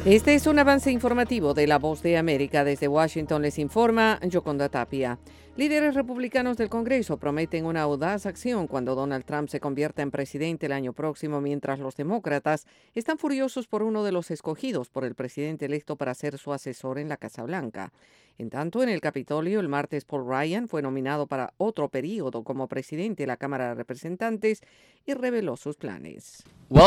Este es un avance informativo de La Voz de América. Desde Washington les informa Yoconda Tapia. Líderes republicanos del Congreso prometen una audaz acción cuando Donald Trump se convierta en presidente el año próximo, mientras los demócratas están furiosos por uno de los escogidos por el presidente electo para ser su asesor en la Casa Blanca. En tanto, en el Capitolio, el martes Paul Ryan fue nominado para otro periodo como presidente de la Cámara de Representantes y reveló sus planes.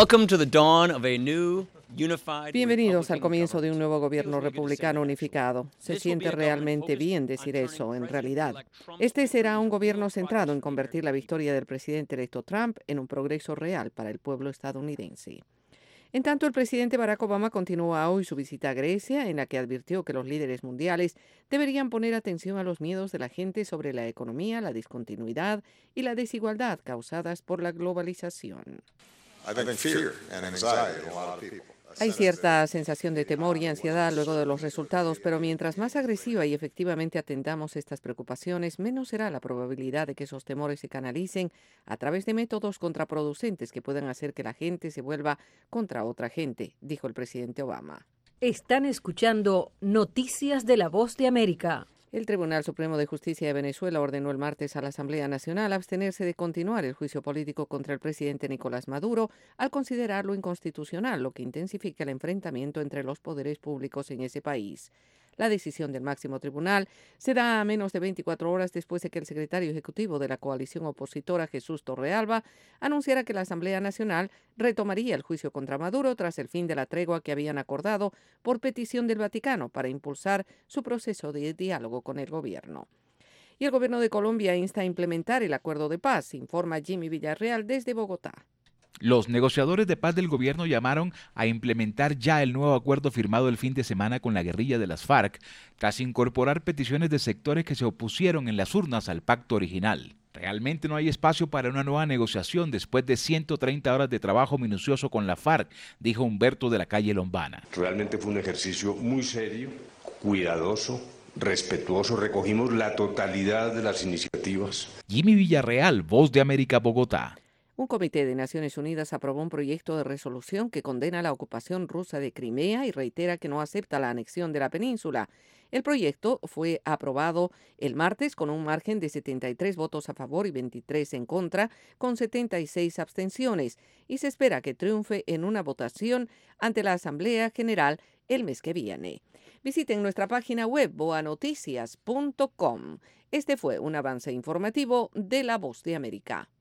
Bienvenidos al comienzo de un nuevo gobierno republicano unificado. Se siente realmente bien decir eso, en realidad. Este será un gobierno centrado en convertir la victoria del presidente electo Trump en un progreso real para el pueblo estadounidense. En tanto, el presidente Barack Obama continúa hoy su visita a Grecia, en la que advirtió que los líderes mundiales deberían poner atención a los miedos de la gente sobre la economía, la discontinuidad y la desigualdad causadas por la globalización. Hay cierta sensación de temor y ansiedad luego de los resultados, pero mientras más agresiva y efectivamente atendamos estas preocupaciones, menos será la probabilidad de que esos temores se canalicen a través de métodos contraproducentes que puedan hacer que la gente se vuelva contra otra gente, dijo el presidente Obama. Están escuchando Noticias de La Voz de América. El Tribunal Supremo de Justicia de Venezuela ordenó el martes a la Asamblea Nacional abstenerse de continuar el juicio político contra el presidente Nicolás Maduro al considerarlo inconstitucional, lo que intensifica el enfrentamiento entre los poderes públicos en ese país. La decisión del máximo tribunal se da a menos de 24 horas después de que el secretario ejecutivo de la coalición opositora, Jesús Torrealba, anunciara que la Asamblea Nacional retomaría el juicio contra Maduro tras el fin de la tregua que habían acordado por petición del Vaticano para impulsar su proceso de diálogo con el gobierno. Y el gobierno de Colombia insta a implementar el acuerdo de paz, informa Jimmy Villarreal desde Bogotá. Los negociadores de paz del gobierno llamaron a implementar ya el nuevo acuerdo firmado el fin de semana con la guerrilla de las FARC, tras incorporar peticiones de sectores que se opusieron en las urnas al pacto original. Realmente no hay espacio para una nueva negociación después de 130 horas de trabajo minucioso con la FARC, dijo Humberto de la Calle Lombana. Realmente fue un ejercicio muy serio, cuidadoso, respetuoso. Recogimos la totalidad de las iniciativas. Jimmy Villarreal, Voz de América, Bogotá. Un comité de Naciones Unidas aprobó un proyecto de resolución que condena la ocupación rusa de Crimea y reitera que no acepta la anexión de la península. El proyecto fue aprobado el martes con un margen de 73 votos a favor y 23 en contra, con 76 abstenciones, y se espera que triunfe en una votación ante la Asamblea General el mes que viene. Visiten nuestra página web boanoticias.com. Este fue un avance informativo de La Voz de América.